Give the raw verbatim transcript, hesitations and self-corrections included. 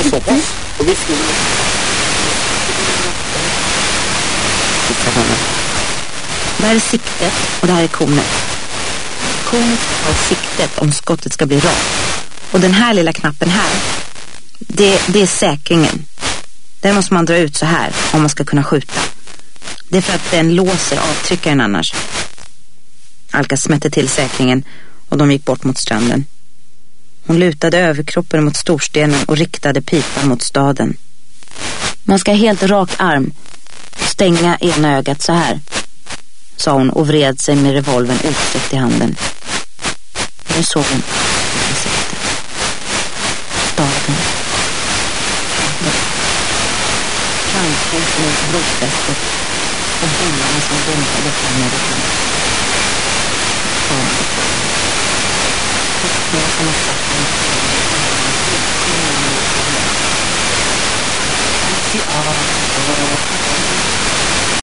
så pass. Och vi skulle... Det här är siktet och det här är konet. Konet har siktet om skottet ska bli rakt. Och den här lilla knappen här, det, det är säkringen. Den måste man dra ut så här om man ska kunna skjuta. Det är för att den låser avtryckaren annars. Alka smätte till säkringen och de gick bort mot stranden. Hon lutade överkroppen mot storstenen och riktade pipan mot staden. Man ska ha helt rak arm och stänga ena ögat så här, sa hon och vred sig med revolvern utsträckt i handen. Nu såg hon ansiktet. Staden. Framför mot brofästet och bilarna som bumpade fram över henne. Koppnäsarna satt en Ja.